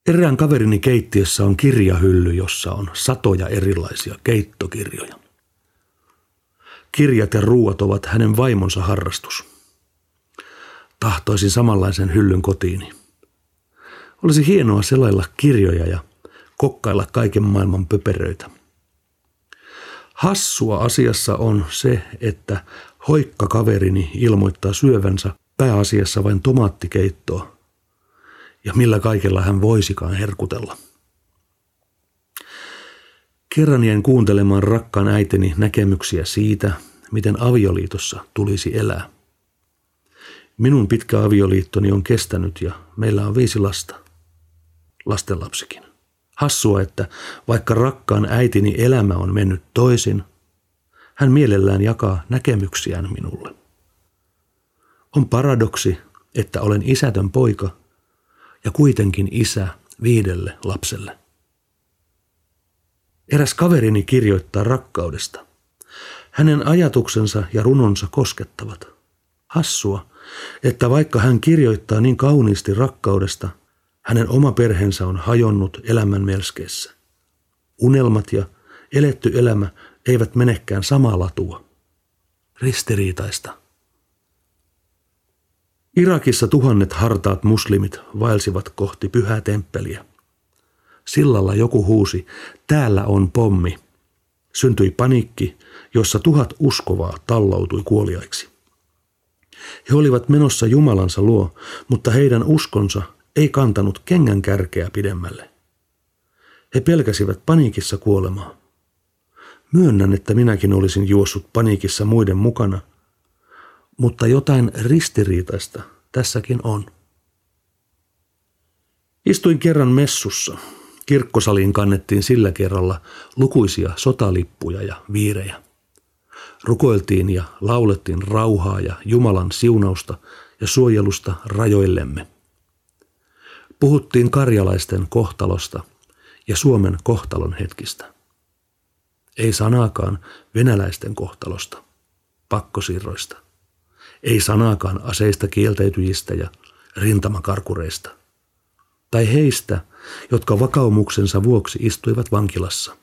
Erään kaverini keittiössä on kirjahylly, jossa on satoja erilaisia keittokirjoja. Kirjat ja ruuat ovat hänen vaimonsa harrastus. Tahtoisin samanlaisen hyllyn kotiini. Olisi hienoa selailla kirjoja ja kokkailla kaiken maailman pöperöitä. Hassua asiassa on se, että hoikka kaverini ilmoittaa syövänsä pääasiassa vain tomaattikeittoa. Ja millä kaikella hän voisikaan herkutella. Kerran jäin kuuntelemaan rakkaan äiteni näkemyksiä siitä, miten avioliitossa tulisi elää. Minun pitkä avioliittoni on kestänyt ja meillä on 5 lasta. Lastenlapsikin. Hassua, että vaikka rakkaan äitini elämä on mennyt toisin, hän mielellään jakaa näkemyksiään minulle. On paradoksi, että olen isätön poika ja kuitenkin isä 5 lapselle. Eräs kaverini kirjoittaa rakkaudesta. Hänen ajatuksensa ja runonsa koskettavat. Hassua, että vaikka hän kirjoittaa niin kauniisti rakkaudesta, hänen oma perheensä on hajonnut elämän melskeessä. Unelmat ja eletty elämä eivät menekään samaa latua. Ristiriitaista. Irakissa 1000 hartaat muslimit vaelsivat kohti pyhää temppeliä. Sillalla joku huusi, täällä on pommi. Syntyi paniikki, jossa 1000 uskovaa tallautui kuoliaiksi. He olivat menossa Jumalansa luo, mutta heidän uskonsa ei kantanut kengänkärkeä pidemmälle. He pelkäsivät paniikissa kuolemaa. Myönnän, että minäkin olisin juossut paniikissa muiden mukana, mutta jotain ristiriitaista tässäkin on. Istuin kerran messussa. Kirkkosaliin kannettiin sillä kerralla lukuisia sotalippuja ja viirejä. Rukoiltiin ja laulettiin rauhaa ja Jumalan siunausta ja suojelusta rajoillemme. Puhuttiin karjalaisten kohtalosta ja Suomen kohtalon hetkistä. Ei sanaakaan venäläisten kohtalosta, pakkosiirroista. Ei sanaakaan aseista kieltäytyjistä ja rintamakarkureista. Tai heistä, jotka vakaumuksensa vuoksi istuivat vankilassa.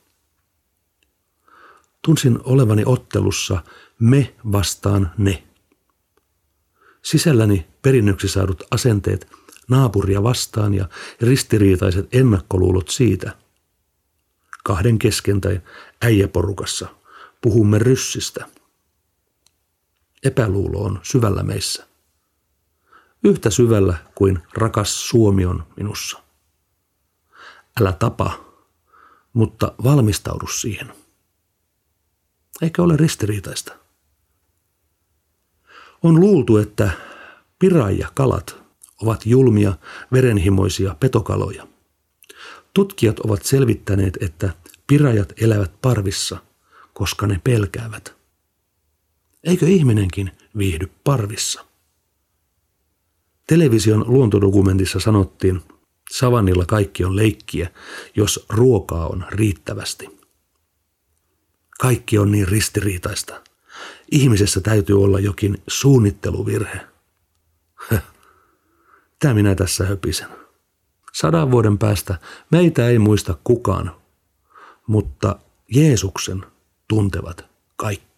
Tunsin olevani ottelussa me vastaan ne. Sisälläni perinnöksi saadut asenteet naapuria vastaan ja ristiriitaiset ennakkoluulot siitä. 2 kesken tai äijäporukassa puhumme ryssistä. Epäluulo on syvällä meissä. Yhtä syvällä kuin rakas Suomi on minussa. Älä tapa, mutta valmistaudu siihen. Eikä ole ristiriitaista. On luultu, että piraijakalat ovat julmia, verenhimoisia petokaloja. Tutkijat ovat selvittäneet, että pirajat elävät parvissa, koska ne pelkäävät. Eikö ihminenkin viihdy parvissa? Television luontodokumentissa sanottiin, savannilla kaikki on leikkiä, jos ruokaa on riittävästi. Kaikki on niin ristiriitaista. Ihmisessä täytyy olla jokin suunnitteluvirhe. Tämä minä tässä höpisen. 100 vuoden päästä meitä ei muista kukaan, mutta Jeesuksen tuntevat kaikki.